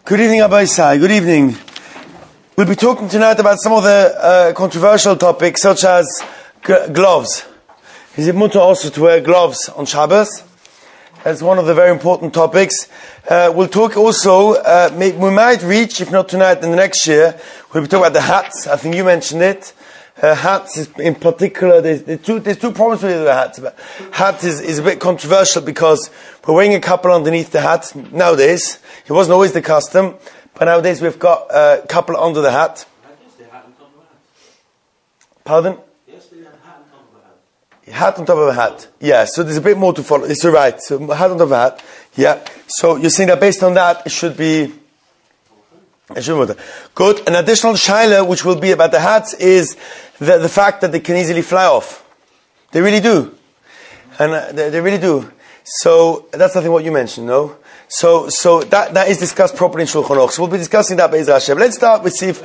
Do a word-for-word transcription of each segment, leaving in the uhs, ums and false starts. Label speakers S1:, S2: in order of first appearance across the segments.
S1: Good evening, Abba Isai. Good evening. We'll be talking tonight about some of the uh, controversial topics, such as g- gloves. Is it mutter also to wear gloves on Shabbos? That's one of the very important topics. Uh, we'll talk also, uh, may, we might reach, if not tonight, then the next year, we'll be talking about the hats. I think you mentioned it. Uh, hats is in particular, there's, there's, two, there's two problems with the hats. Hat is, is a bit controversial because we're wearing a couple underneath the hat nowadays. It wasn't always the custom, but nowadays we've got a uh, couple under the hat. Pardon?
S2: Yes, they had a hat on top of a hat.
S1: Hat on top of a hat. Yeah, so there's a bit more to follow. It's right. So hat on top of a hat. Yeah. So you're saying that based on that, it should be... It should be good. An additional shaila, which will be about the hats, is the, the fact that they can easily fly off. They really do. And uh, they, they really do. So that's nothing what you mentioned, no? So so that, that is discussed properly in Shulchan Aruch. So we'll be discussing that by Ezra Hashem. Let's start with see if...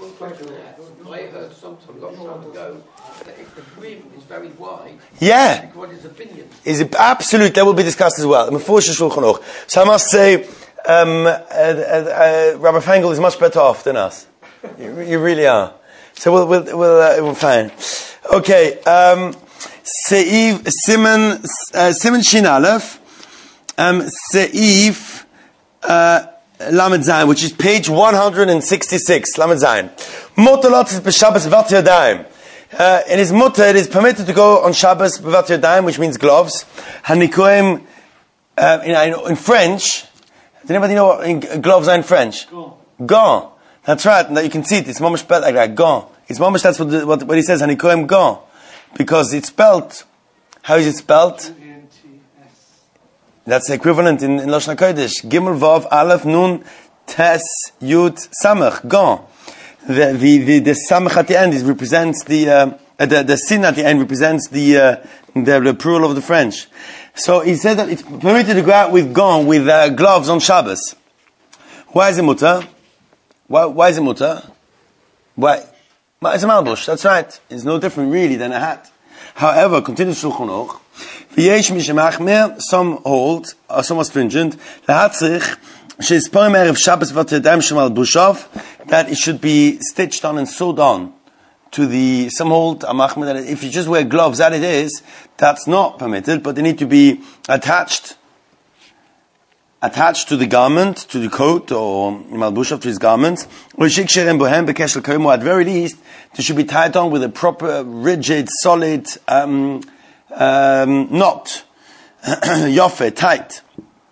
S2: I heard sometime, long time ago, that if the brim is very wide,
S1: Yeah.
S2: what is opinion?
S1: Is it absolute? That will be discussed as well. Before Shulchan Aruch. So I must say, um, uh, uh, uh, Rabbi Fangel is much better off than us. You, you really are. So we'll we'll we'll, uh, we'll fine. Okay. Um, Seif Simon uh, Simon Shin Aleph. Um, Seif uh, Lamed Zayin, which is page one hundred sixty-six. Lamed Zayin. Motalot is b'Shabbos v'vat yadayim. Uh, in his mutter, it is permitted to go on Shabbos b'vat yadayim, which means gloves. Hanikoim uh, in, in French. Does anybody know what in, gloves are in French?
S2: Gant.
S1: Gant. That's right. And that you can see it. It's mamash spelled like that. Gant. It's mamash. That's what, the, what what he says. Hanikoim gant, because it's spelled. How is it spelled? That's the equivalent in, in Lashon HaKodesh. Gimel Vav Aleph Nun Tes Yud Samach Gant. The the the, the Samach at the end is represents the uh, the the sin at the end represents the uh, the, the plural of the French. So he said that it's permitted to go out with gant, with uh, gloves on Shabbos. Why is it mutter? Why why is it mutter? Why? Well, it's a malbush. That's right. It's no different really than a hat. However, continues Shulchan Aruch. V'yesh mishemachmer, some hold, or some are stringent, lehatzich, she'ispoim erev Shabbos v'at yadayim shemal bushov, that it should be stitched on and sewed on to the, some hold, a machmer, that if you just wear gloves, that it is, that's not permitted, but they need to be attached, attached to the garment, to the coat, or malbushov to his garment, or shiksherem bohem bekeshel koimo, at very least, they should be tied on with a proper, rigid, solid, um, um, knot, yofe, tight.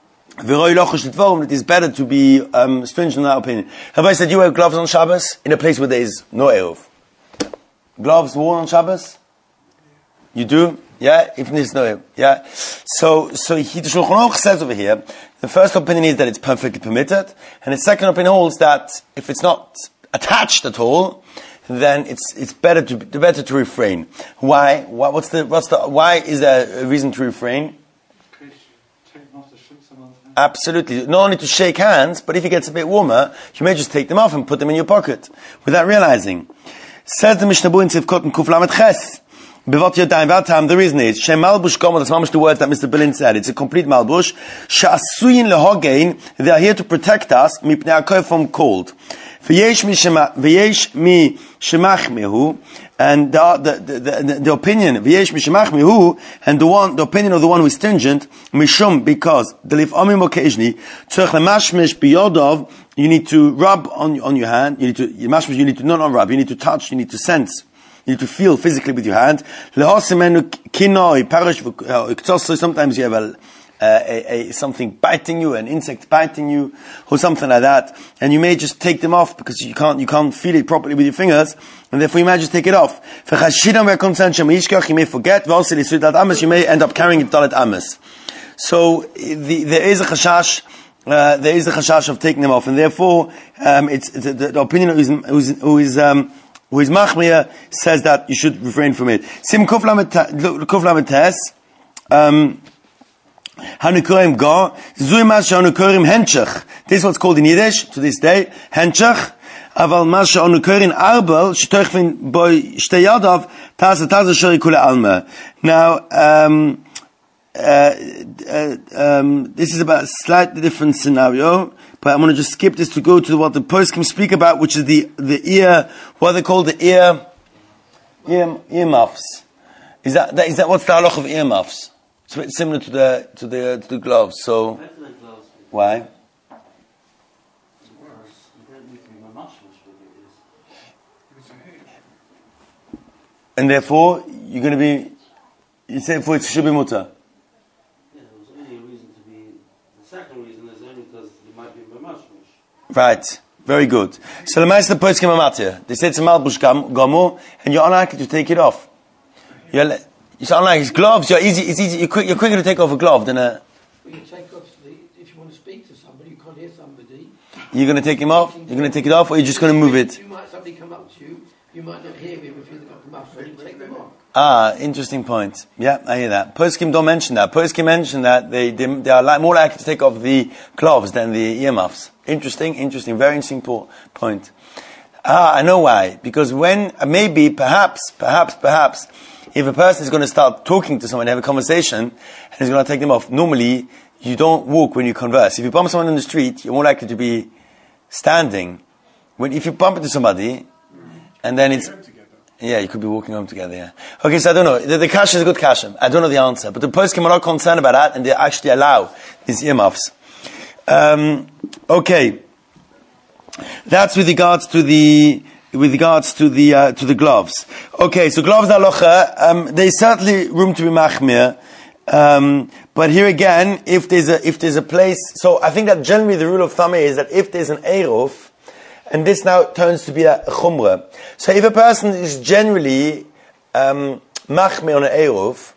S1: It is better to be um, stringent in that opinion. Have I said you wear gloves on Shabbos in a place where there is no eruv? Gloves worn on Shabbos? You do? Yeah? If there's no eruv. Yeah? So, so he, the Shulchan Aruch says over here, the first opinion is that it's perfectly permitted, and the second opinion holds that if it's not attached at all, then it's it's better to better to refrain. Why? Why? What's the what's the why is there a reason to refrain? Absolutely. Not only to shake hands, but if it gets a bit warmer, you may just take them off and put them in your pocket without realizing. Says the Mishnah Berurah in Sivkot and Kuf Lamed Ches. B'vat yadayim v'atam. The reason is Shem Malbush Gomer. That's mamish the words that Mister Berlin said. It's a complete Malbush. She'asuyin lehogein. They are here to protect us mipnei hakof from cold. V'yesh mi shemachmehu, and the, the, the, the opinion, v'yesh mi shemachmehu, and the one, the opinion of the one who is stringent, mishum, because, the lif omim occasionally, tzorech lemashmesh biyodov, you need to rub on, on your hand, you need to, mashmesh, you need to not rub, you need to touch, you need to sense, you need to feel physically with your hand. Lehosimenu kinoi, parish, sometimes you have a, Uh, a, a, something biting you, an insect biting you, or something like that, and you may just take them off because you can't, you can't feel it properly with your fingers, and therefore you might just take it off. You may forget, you may end up carrying it dalet amas. So, the, there is a chashash, uh, there is a chashash of taking them off, and therefore, um, it's, the, the, the opinion who is, who is, who is um, who is machmir says that you should refrain from it. Sim kuf lamed tes, um, Hanukorim ga, Zuimash Hanukorim henchach. This is what's called in Yiddish to this day, henchach. Aval Masha Hanukorim arbel, shtochvin boy shteyadav, taza taza shari kule alma. Now, um, uh, uh, um, this is about a slightly different scenario, but I'm going to just skip this to go to what the poskim speak about, which is the, the ear, what they call the ear, ear, earmuffs. Is that, that, is that what's the halach of earmuffs? It's a bit similar to the, to the, to the gloves, so, why? And therefore, you're going to be, you say for it should be mutter.
S3: Yeah, there's only a reason to be, the second reason is only because you might be mamashmish.
S1: Right, very good. So the Meister Poskim Amatir, they say it's a malbush gomu, and you're unlikely to take it off. You're, you sound like it's gloves, you're easy, it's easy, you're, quick, you're quicker to take off a glove than a...
S2: Well, you take off, the, if you want to speak to somebody, you can't hear somebody.
S1: You're going to take him off, you're going to take it off, or you're just going to move it?
S2: You might, somebody come up to you, you might not hear him if you've got them up, so you take them off.
S1: Ah, interesting point. Yeah, I hear that. Poskim don't mention that. Poskim mention that they, they, they are like, more likely to take off the gloves than the earmuffs. Interesting, interesting, very interesting po- point. Ah, I know why. Because when, uh, maybe, perhaps, perhaps, perhaps, if a person is going to start talking to someone, have a conversation, and he's going to take them off, normally, you don't walk when you converse. If you bump someone in the street, you're more likely to be standing. When, if you bump into somebody, and then it's... Yeah, you could be walking home together, yeah. Okay, so I don't know. The, the kasha is a good kasha. I don't know the answer. But the poskim are not concerned about that, and they actually allow these earmuffs. Um, okay. That's with regards to the, with regards to the, uh, to the gloves. Okay, so gloves halacha, um, there's certainly room to be machmir. Um, but here again, if there's a, if there's a place, so I think that generally the rule of thumb is that if there's an eruv, and this now turns to be a chumrah. So if a person is generally um, machmir on an eruv,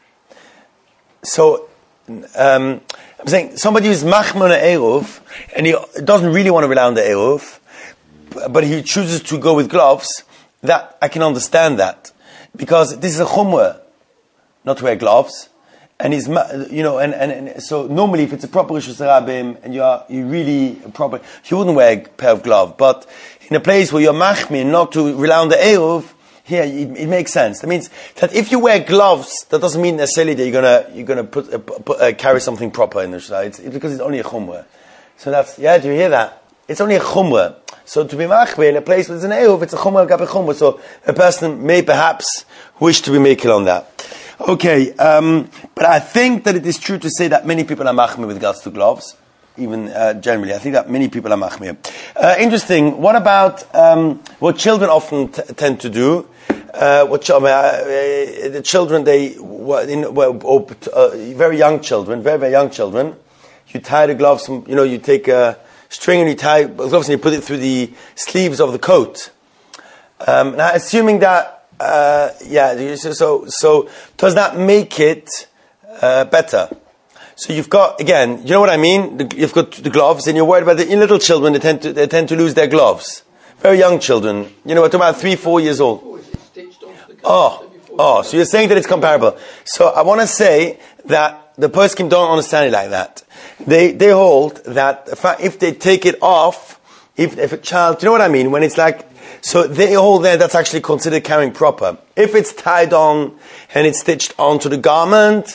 S1: so um, I'm saying somebody who's machmir on an eruv, and he doesn't really want to rely on the eruv, but he chooses to go with gloves, that I can understand that. Because this is a chumrah, not to wear gloves. And he's, you know, and, and, and so normally if it's a proper Rishus Harabim and you are, you really proper, you wouldn't wear a pair of gloves. But in a place where you're machmir, not to rely on the eruv, here it, it makes sense. That means that if you wear gloves, that doesn't mean necessarily that you're gonna you're gonna put, uh, put uh, carry something proper in the Rishus. It's, it's because it's only a chumrah. So that's, yeah, do you hear that? It's only a chumrah. So to be machmir in a place where there's an eruv, it's a chumrah gab a chumrah. So a person may perhaps wish to be making on that. Okay, um, but I think that it is true to say that many people are machmir with regards to gloves, even uh, generally. I think that many people are machmir. Uh, interesting. What about um, what children often t- tend to do? Uh, what ch- uh, the children, they in, well, uh, very young children, very very young children. You tie the gloves. You know, you take a string and you tie gloves and you put it through the sleeves of the coat. Um, now, assuming that. Uh, yeah, so, so, does that make it, uh, better? So you've got, again, you know what I mean? The, you've got the gloves and you're worried about the little children, they tend to, they tend to lose their gloves. Very young children. You know, we're talking about three, four years old. Oh, oh, so you're saying that it's comparable. So I want to say that the poskim don't understand it like that. They, they hold that if they take it off, if, if a child, do you know what I mean? When it's like, so they hold there, that's actually considered carrying proper. If it's tied on and it's stitched onto the garment,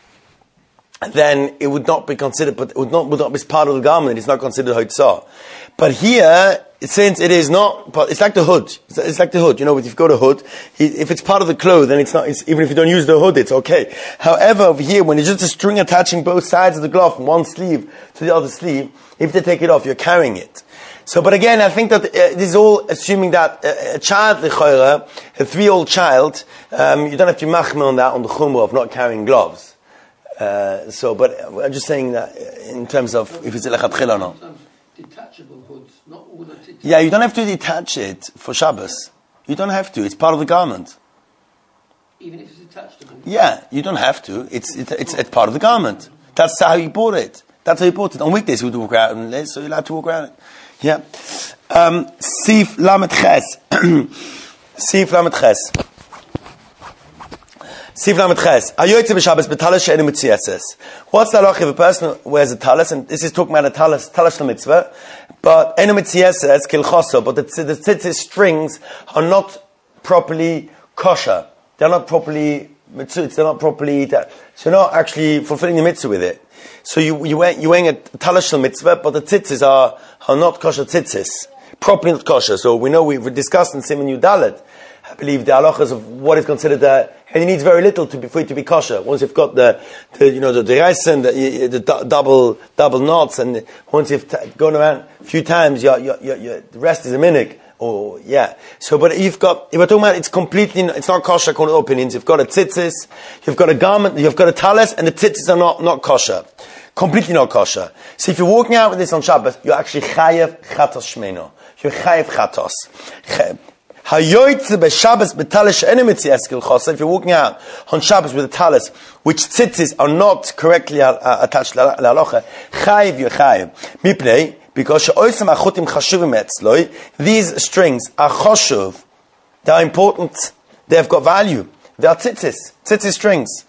S1: then it would not be considered, but it would not, would not be part of the garment. It's not considered hoitzah. But here, since it is not, it's like the hood. It's like the hood. You know, if you've got a hood, if it's part of the clothes, then it's not, it's, even if you don't use the hood, it's okay. However, over here, when it's just a string attaching both sides of the glove from one sleeve to the other sleeve, if they take it off, you're carrying it. So, but again, I think that uh, this is all assuming that uh, a child, l'choira, a three-year-old child, um, you don't have to machmir on that, on the chumrah of not carrying gloves. Uh, so, but I'm just saying that in terms of if it's a lechatchila or not.
S2: Detachable hoods, not all the detachable.
S1: Yeah, you don't have to detach it for Shabbos. You don't have to. It's part of the garment.
S2: Even if it's detachable?
S1: Yeah, you don't have to. It's it, it's it's part of the garment. That's how you bought it. That's how you bought it. On weekdays you would walk around in it, so you're allowed to walk around it. Yeah. Um, Sif Lamed Ches. Sif Lamed Ches. Sif Lamed Ches. Ayoytze b'Shabbos b'talis she'enu mitziases. What's the halach if a person wears a talis? And this is talking about a talis, talis the mitzvah. But enu mitziases kilchoso. But the, the tzitzis strings are not properly kosher. They're not properly mitzvahs, they're not properly, so you're not actually fulfilling the mitzvah with it. So you, you wear, you're wearing a talis shel mitzvah, but the tzitzis are, are not kosher tzitzis. Properly not kosher. So we know we've discussed in Siman Yud Dalet, I believe the halachas of what is considered the, and it needs very little to be, for it to be kosher. Once you've got the, the you know, the deraisen, the, the du- double, double knots, and the, once you've t- gone around a few times, your, your, your, your, the rest is a minig. Or, yeah. So, but you've got, if we're talking about, it's completely, it's not kosher according to opinions. You've got a tzitzis, you've got a garment, you've got a talis, and the tzitzis are not, not kosher. Completely not kosher. So if you're walking out with this on Shabbos, you're actually chayev chatos shmeino. You're chayev chatos. Hayoytze b'Shabbos b'talis she'enu mitzias kil chosa. If you're walking out on Shabbos with a talis, which tzitzis are not correctly uh, attached to the halacha, chayev you're chayev. Mipnei, because these strings are choshuv, they are important, they have got value, they are tzitzis, tzitzis strings.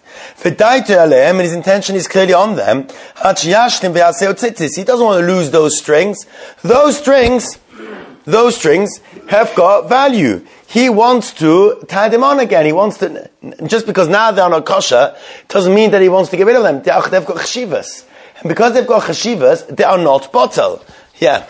S1: And his intention is clearly on them. He doesn't want to lose those strings. Those strings, those strings have got value. He wants to tie them on again. He wants to, just because now they are not kosher, doesn't mean that he wants to get rid of them. They are, they've got cheshivas. And because they've got cheshivas, they are not bottle. Yeah.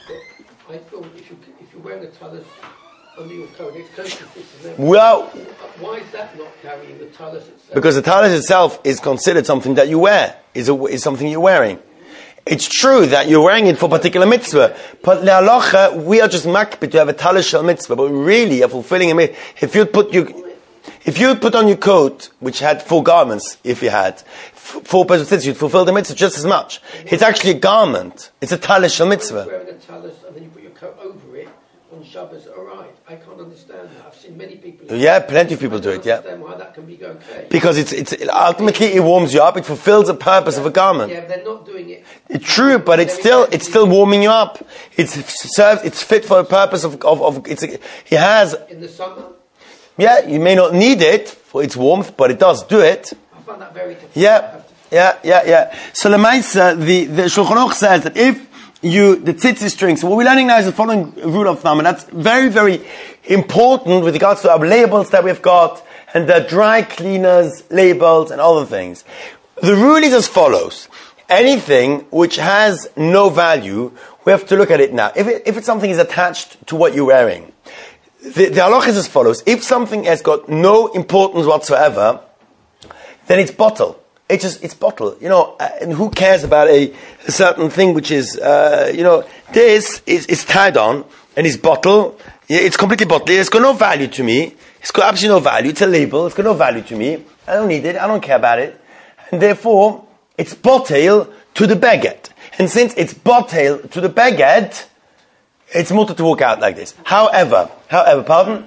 S2: I thought if, you, if you're wearing a talis under your coat, it's close to fits in.
S1: Well,
S2: why is that not carrying the talis itself?
S1: Because the talis itself is considered something that you wear, is, a, is something you're wearing. It's true that you're wearing it for a particular mitzvah, but le'alocha, we are just makbid to have a talis shel mitzvah, but really you're fulfilling a mitzvah. If you put your, if you put on your coat, which had four garments, if you had, four pairs of tzitzis, you'd fulfill the mitzvah just as much. It's actually a garment. It's a talis shel mitzvah.
S2: You're wearing a talis and then you put your coat over it on Shabbos, alright. I can't understand that. I've seen many people.
S1: Yeah, plenty of people do it, yeah.
S2: I don't understand why that can be okay.
S1: Because it's, it's, ultimately it warms you up, it fulfills the purpose
S2: yeah.
S1: of a garment.
S2: Yeah, but they're not doing it.
S1: It's true, but it's still, it's still warming you up. It's serves, it's fit for the purpose of, of, of it's, it has.
S2: In the summer?
S1: Yeah, you may not need it for its warmth, but it does do it.
S2: I find that very difficult.
S1: Yeah, yeah, yeah, yeah. So Lemaisa, the, the Shulchan Aruch says that if you, the tzitzis string, so what we're learning now is the following rule of thumb, and that's very, very important with regards to our labels that we've got, and the dry cleaners labels and other things. The rule is as follows. Anything which has no value, we have to look at it now. If it, if it's something is attached to what you're wearing, the, the halach is as follows. If something has got no importance whatsoever, then it's bottle. It's just, it's bottle. You know, uh, and who cares about a, a certain thing which is, uh, you know, this is, is tied on, and it's bottle. It's completely bottle. It's got no value to me. It's got absolutely no value. It's a label. It's got no value to me. I don't need it. I don't care about it. And therefore, it's bottle to the beged. And since it's bottle to the beged, it's mutter to walk out like this. However, however, pardon?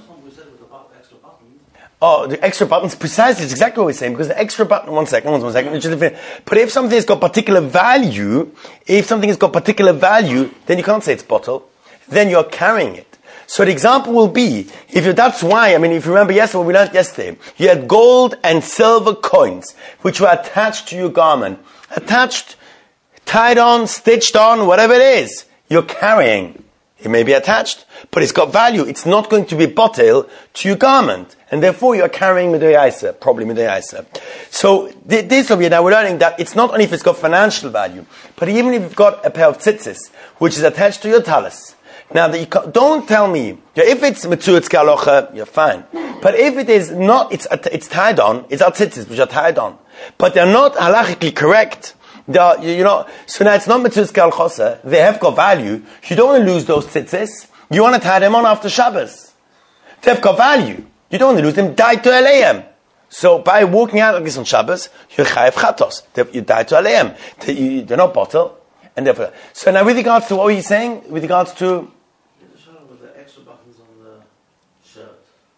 S1: Oh, the extra buttons, precisely, it's exactly what we're saying, because the extra button, one second, one second, just, but if something has got particular value, if something has got particular value, then you can't say it's bottle, then you're carrying it. So the example will be, if you, that's why, I mean, if you remember yesterday, what we learned yesterday, you had gold and silver coins, which were attached to your garment. Attached, tied on, stitched on, whatever it is, you're carrying. It may be attached, but it's got value. It's not going to be bottle to your garment. And therefore you're carrying Midei Yaisa, probably Midei Yaisa. So th- this over here, now we're learning that it's not only if it's got financial value, but even if you've got a pair of tzitzis, which is attached to your talis. Now, that you ca- don't tell me, if it's Metzuetz Kalocha, you're fine. But if it is not, it's it's tied on, it's our tzitzis, which are tied on. But they're not halachically correct. They are, you know, so now it's not Metzuetz Kalocha, they have got value. You don't want to lose those tzitzis. You want to tie them on after Shabbos. They've got value. You don't want to lose them, die to Aleim. So by walking out like this on Shabbos, you're chayev chatos. You die to Aleim. They, they're not bottle. And therefore, so now with regards to what were you saying? With regards to?
S3: The shadow with the extra buttons on the shirt.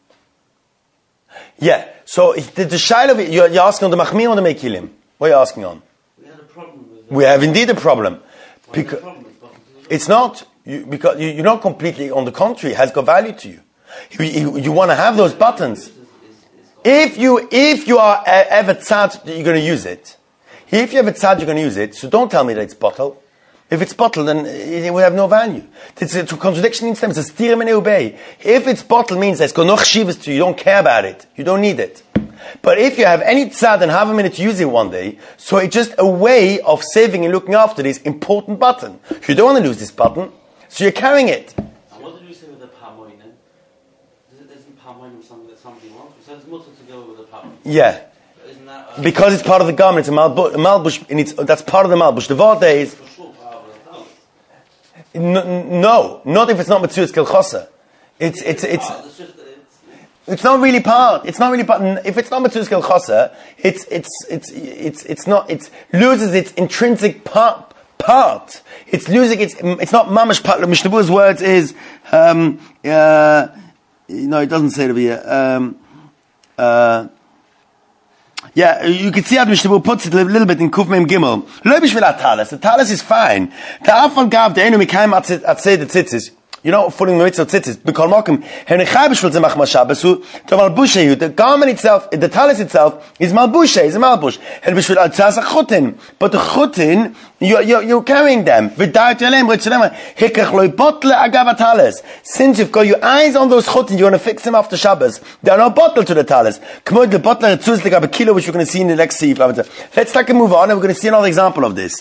S1: Yeah. So the, the shadow, you're, you're asking on the machmir or the mekilim? What are you asking on?
S3: We had a problem with
S1: We have indeed a problem.
S3: Because problem with buttons as well.
S1: It's not, you, because you, you're not completely, on the contrary, it has got value to you. You, you, you want to have those buttons. If you, if you are ever tzad, you're going to use it. If you have a tzad, you're going to use it. So don't tell me that it's bottle. If it's bottle, then it will have no value. It's a, it's a contradiction in stems. It's a stirem and obey. If it's bottle, means there's got no chshivas to you. You don't care about it. You don't need it. But if you have any tzad and have a minute to use it one day, so it's just a way of saving and looking after this important button. You don't want to lose this button, so you're carrying it.
S3: And what did we say with the pamoin? Isn't pamoin something that somebody wants? We said it's mutter to go with the pamoin.
S1: Yeah.
S3: Isn't that... Uh,
S1: Because it's part of the garment, it's a malbush, a malbush and it's, that's part of the malbush. The vart is...
S3: for sure part of the house.
S1: No, no, not if it's not Metzudas Kelchosa. It's, it's, it's...
S3: Ah, it's just... It's,
S1: It's not really part. It's not really part. If it's not Metzudas Kelchosa, it's it's it's it's it's not. It loses its intrinsic part. Part. It's losing its. It's not mamash part. Mishnah Berurah's words is. Um, uh, no, it doesn't say it over here. Um, uh, yeah, you can see how the Mishnah Berurah puts it a little bit in Kuf Mem Gimel. Lo bishvil talis. The talis is fine. The afal gav the enu mikaim atzei the tzitzis. You know, following the mitzvah of tzitzis, b'kol mokum, henechai b'shvil zemach mashabesu, to malbushe, the garment itself, the talis itself, is malbushe, is a malbush. Hen b'shvil atzas chutin. But the chutin, you, you, you're carrying them. V'dayat yalem, ritzulema, hikach loy botle agav talis. Since you've got your eyes on those chutin, you want to fix them after Shabbos. There are no bottle to the talis. K'mod the botle etzuz legab kilo, which we're going to see in the next seif. Let's take a move on, and we're going to see another example of this.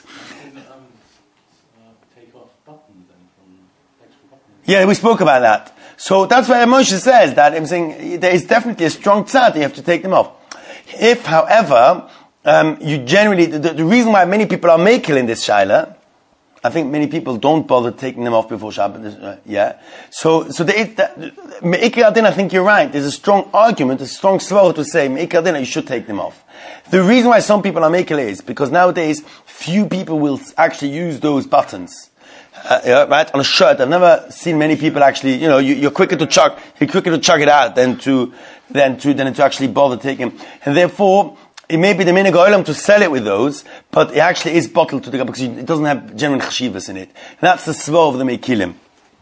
S1: Yeah, we spoke about that. So that's why Moshe says that I'm saying there is definitely a strong tzad, you have to take them off. If, however, um, you generally, the, the reason why many people are makel in this shaila, I think many people don't bother taking them off before Shabbat, uh, yeah. So, so the, the, Me'ikar Adin, I think you're right. There's a strong argument, a strong svara to say, Me'ikar Adin, you should take them off. The reason why some people are makel is because nowadays, few people will actually use those buttons. Uh, yeah, right, on a shirt. I've never seen many people actually, you know, you, you're quicker to chuck, you're quicker to chuck it out than to, than to, than to actually bother taking. And therefore, it may be the minhag olam to sell it with those, but it actually is bottled to the, because it doesn't have genuine chashivas in it. And that's the svah of the mekilim.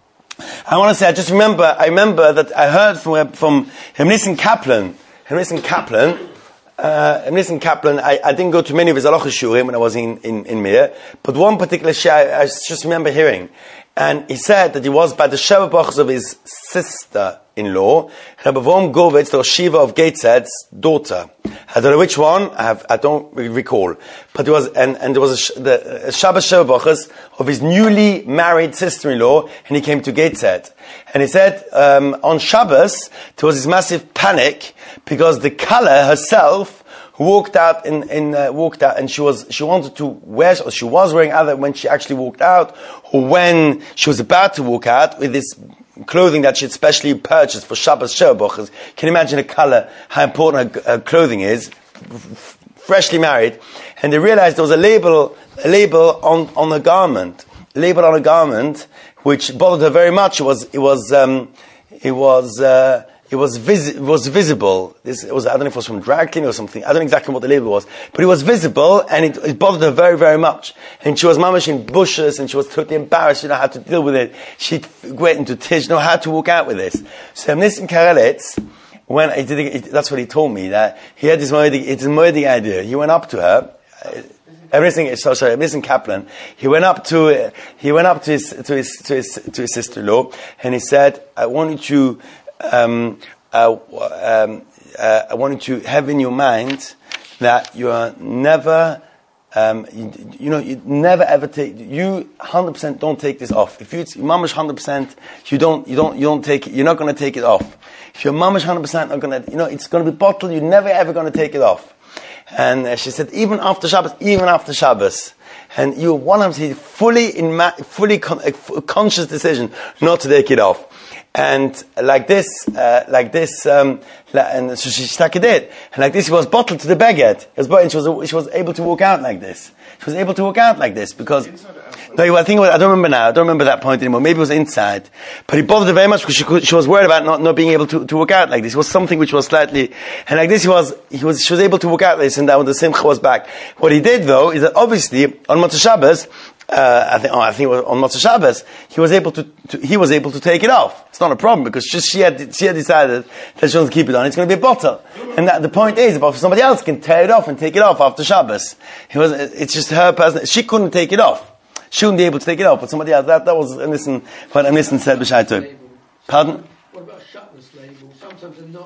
S1: I want to say, I just remember, I remember that I heard from, from Hemnissen Kaplan, Hemnissen Kaplan, Uh, and listen, Kaplan, I, I didn't go to many of his halacha shurim when I was in, in, in Mir, but one particular shir I, I just remember hearing. And he said that he was by the Sheva Bachs of his sister-in-law, Rabbi Vom Govitz, the Shiva of Gateshead's daughter. I don't know which one, I have, I don't recall. But there was, and, and there was a, the, a Shabbos Sheva Bachs of his newly married sister-in-law, and he came to Gateshead. And he said, um, on Shabbos, there was this massive panic, because the Kala herself walked out in, in uh, walked out, and she was she wanted to wear, or she was wearing either when she actually walked out, or when she was about to walk out with this clothing that she had specially purchased for Shabbos Sherboch. Can you imagine a color, how important her, her clothing is? F- freshly married, and they realized there was a label, a label on on the garment, a label on a garment, which bothered her very much. It was it was um, it was. Uh, It was vis- it was visible. This it was, I don't know if it was from drag cleaning or something. I don't know exactly what the label was, but it was visible, and it, it bothered her very, very much. And she was mamash in bushes, and she was totally embarrassed. She didn't know how to deal with it. She went into tears. She didn't know how to walk out with this. So Nissim Karelitz, when he did, it, that's what he told me, that he had this moedig, it's a moedig idea. He went up to her. Uh, Everything is so sorry. Nissim Kaplan. He went up to uh, he went up to his to his to his to his sister-in-law, and he said, "I wanted to." Um, uh, um, uh, I wanted to have in your mind that you are never, um, you, you know, you never ever take, you one hundred percent don't take this off. If you, it's mamash one hundred percent, you don't, you don't, you don't take it, you're not going to take it off. If you're mamash one hundred percent not going to, you know, it's going to be bottled, you're never ever going to take it off. And uh, she said, even after Shabbos, even after Shabbos, and you're one hundred percent fully in, ma- fully con- a conscious decision not to take it off. And like this, uh, like this, um, and so she stuck it in. And like this, it was bottled to the baguette. It was, and she was, she was able to walk out like this. She was able to walk out like this because, no, I think it was, I don't remember now. I don't remember that point anymore. Maybe it was inside. But it bothered her very much because she could, she was worried about not, not being able to, to walk out like this. It was something which was slightly, and like this, he was, he was, she was able to walk out like this, and that when the simcha was back. What he did though, is that obviously, on Motzei Shabbos, Uh, I think, oh, I think it was on Motzei Shabbos, he was able to, to, he was able to take it off. It's not a problem because just she had, she had decided that she wants to keep it on. It's going to be a bottle. And that, the point is, if somebody else can tear it off and take it off after Shabbos, it was, it's just her person, she couldn't take it off. She wouldn't be able to take it off, but somebody else, that, that was, listen, what Amnissen said, B'shai Tov. Pardon?
S2: What about Shabbos label? Sometimes they're not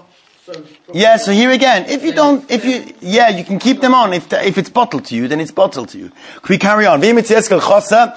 S1: Yeah, so here again, if you don't, if you, yeah, you can keep them on. If the, if it's bottled to you, then it's bottled to you. Can we carry on? If it's mitzvah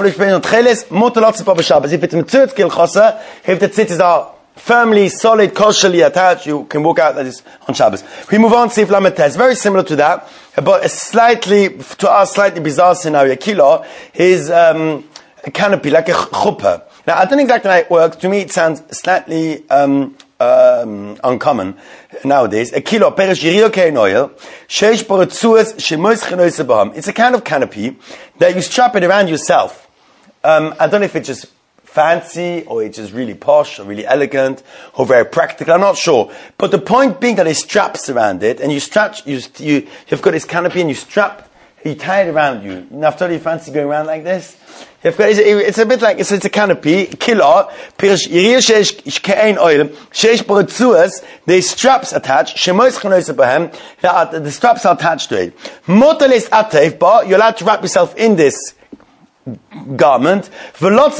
S1: chosa, if the tzitzis are firmly, solid, kosherly attached, you can walk out like this on Shabbos. We move on to Sif Lamed Tes. Very similar to that, but a slightly, to us, slightly bizarre scenario. Kilo is um, a canopy, like a chuppah. Now, I don't know exactly how it works. To me, it sounds slightly um, um, uncommon nowadays. A kilo, perish yirio kein oil, sheish boratzuas shemois chenoise baham. It's a kind of canopy that you strap it around yourself. Um, I don't know if it's just fancy, or it's just really posh, or really elegant, or very practical. I'm not sure. But the point being that it straps around it, and you strap, you, you, you've got this canopy, and you strap, you tie it around you. Naftali, you fancy going around like this? You've got, it's, it's a bit like, it's, it's a canopy, kilo, pirish, yirir sheish kein oil, sheish boratzuas, the straps attached, shemois chanoise bahem, the straps are attached to it. Motelis atef, but you're allowed to wrap yourself in this garment, and the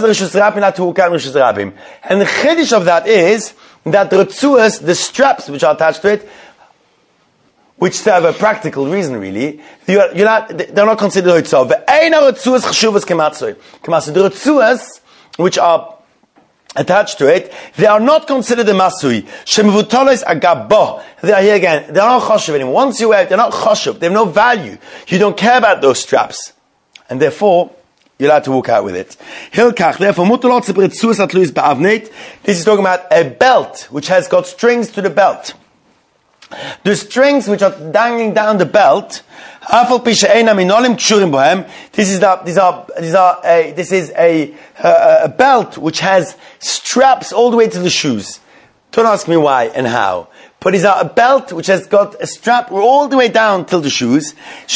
S1: chiddush of that is that the retzuas, the straps which are attached to it, which serve a practical reason really, you're, you're not, they're not considered retzuas. The retzuas which are attached to it, they are not considered a masui. They are here again, they're not choshev anymore. Once you wear it, they're not choshev, they have no value. You don't care about those straps. And therefore, you're allowed to walk out with it. Hilkach, therefore, this is talking about a belt which has got strings to the belt. The strings which are dangling down the belt, this is the, these are, these are a, this is a, a, a belt which has straps all the way to the shoes. Don't ask me why and how. But it's a belt which has got a strap all the way down till the shoes.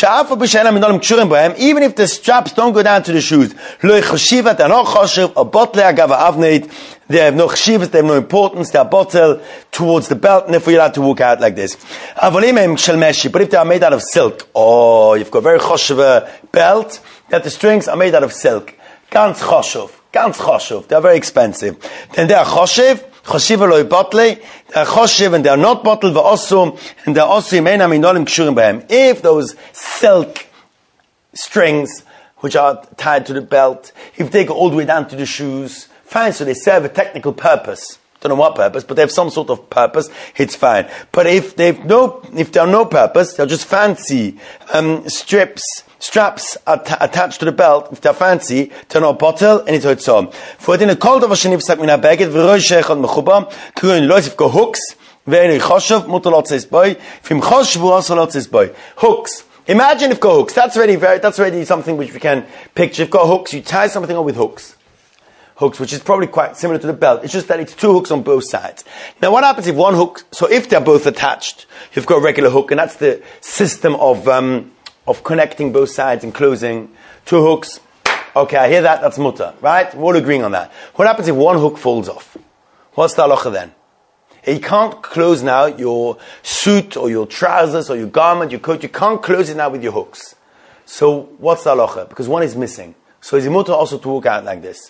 S1: Even if the straps don't go down to the shoes, they're not choshev, they have no chshivas, they have no importance, they are bottle towards the belt, and therefore you're allowed to walk out like this. But if they are made out of silk, oh, you've got a very choshev belt, that the strings are made out of silk. Ganz choshev, ganz choshev, they are very expensive. Then they are choshev, choshev loy botle, they are choshev and they are not bottled, also, and they are also imena minolim kshurim behem. If those silk strings, which are tied to the belt, if they go all the way down to the shoes, fine, so they serve a technical purpose. Don't know what purpose, but they have some sort of purpose, it's fine. But if they've no, if they're no purpose, they're just fancy, um, strips, straps att- attached to the belt, if they're fancy, they're not bottle, and it's hurts on. For it in a cold of a shenif sak min ha-beged, v'roi sheichot mechuba, kurin lois, if go hooks, ve'enei choshev, mutar lot says boy, v'im choshev, also lot says boy. Hooks. Imagine if go hooks, that's already very, that's already something which we can picture. If go hooks, you tie something on with hooks. Hooks, which is probably quite similar to the belt. It's just that it's two hooks on both sides. Now what happens if one hook, so if they're both attached, you've got a regular hook, and that's the system of, um, of connecting both sides and closing two hooks. Okay, I hear that, that's mutter, right? We're all agreeing on that. What happens if one hook falls off? What's the halacha then? You can't close now your suit or your trousers or your garment, your coat, you can't close it now with your hooks. So what's the halacha? Because one is missing. So is it mutter also to walk out like this?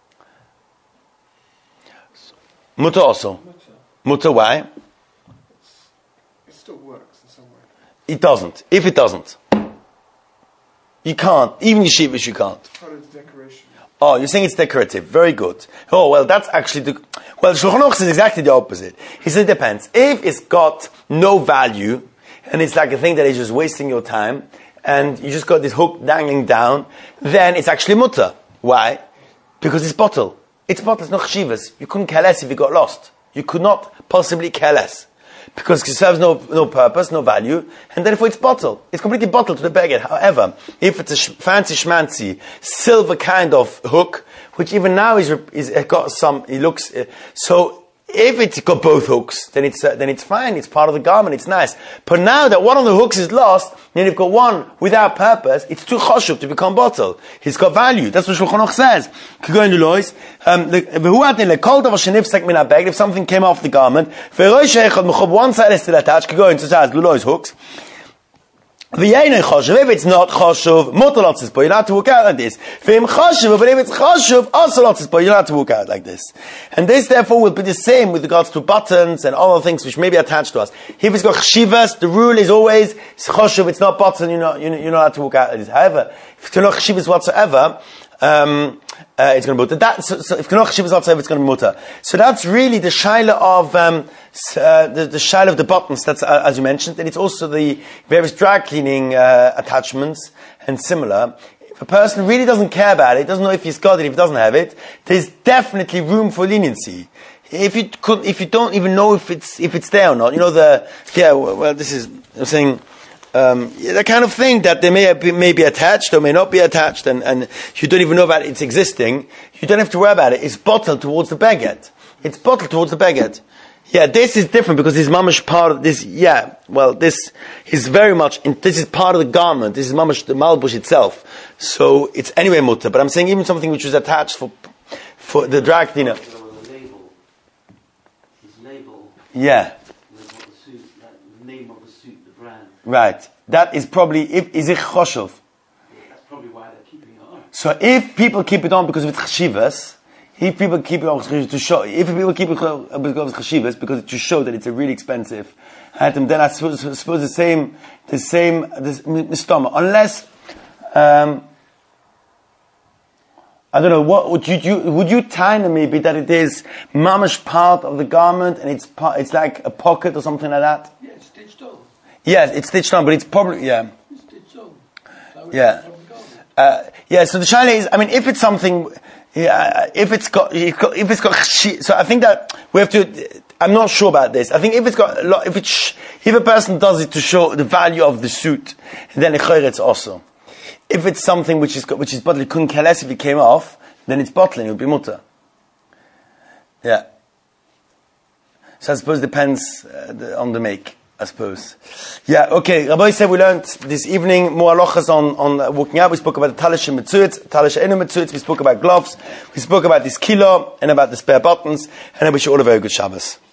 S1: Mutter also. Mutter, why?
S4: It still works in some way.
S1: It doesn't. If it doesn't. You can't. Even yeshivas you can't.
S4: Part of the decoration.
S1: Oh, you're saying it's decorative. Very good. Oh, well, that's actually the... Well, Shulchan Aruch says exactly the opposite. He says it depends. If it's got no value, and it's like a thing that is just wasting your time, and you just got this hook dangling down, then it's actually mutter. Why? Because it's bottle. It's bottle, it's not chshivas. You couldn't care less if you got lost. You could not possibly care less. Because it serves no, no purpose, no value, and therefore it's bottle. It's completely bottled to the beged. However, if it's a sh- fancy schmancy, silver kind of hook, which even now is, is it got some, it looks, uh, so if it's got both hooks, then it's, uh, then it's fine, it's part of the garment, it's nice. But now that one of the hooks is lost, then you've got one without purpose, it's too choshev to become bottle. It's got value. That's what Shulchan Aruch says. If something came off the garment, one side is still attached, such as hooks, V'yein choshev, if it's not choshev, mutar lotzis po, you're allowed to walk out like this. V'im choshev, but if it's choshev, also lotzis po, you're allowed to walk out like this. And this therefore will be the same with regards to buttons and all the things which may be attached to us. If it's got chshivas, the rule is always, it's choshev, it's not button, you're not, you're not allowed to walk out like this. However, if it's not chshivas whatsoever, um, uh, it's going to be mutter. That, so, so if Knoch Shivas whatsoever, it's going to be mutter. So that's really the shaila of um, uh, the, the shaila of the buttons. That's uh, as you mentioned, and it's also the various dry cleaning uh, attachments and similar. If a person really doesn't care about it, doesn't know if he's got it, if he doesn't have it, there's definitely room for leniency. If you could, if you don't even know if it's if it's there or not, you know the yeah. Well, this is I'm saying. Um, the kind of thing that they may be, may be attached or may not be attached, and, and you don't even know about its existing. You don't have to worry about it. It's bottled towards the baguette. It's bottled towards the baguette. Yeah, this is different because this mamash part of this. Yeah, well, this is very much. In, this is part of the garment. This is mamash the malbush itself. So it's anyway mutter. But I'm saying even something which was attached for for the drag cleaner.
S3: The label. This label.
S1: Yeah. Right. That is probably, if, is it choshev?
S3: That's probably why they're keeping it on.
S1: So if people keep it on because of its chashivas, if people keep it on to show, if people keep it on because of its chashivas, because to show that it's a really expensive item, then I suppose, I suppose the same, the same, this mistama. Unless, um, I don't know, what would you, you would you time maybe that it is mamash part of the garment and it's part, it's like a pocket or something like that?
S2: Yeah, it's stitched on.
S1: Yes, it's stitched on, but it's probably, yeah.
S2: It's stitched on. So
S1: Yeah. Uh, yeah, so the shaila is, I mean, if it's something, yeah, if it's got, if it's got, so I think that we have to, I'm not sure about this. I think if it's got a lot, if it's, if a person does it to show the value of the suit, then it's also. If it's something which is got, which is bottled, couldn't care less if it came off, then it's bottling, it would be mutter. Yeah. So I suppose it depends uh, the, on the make. I suppose. Yeah, okay. Rabbi said we learned this evening more halachas on, on walking out. We spoke about the talish and mitzutz, talish and mitzutz. We spoke about gloves. We spoke about this kilo and about the spare buttons. And I wish you all a very good Shabbos.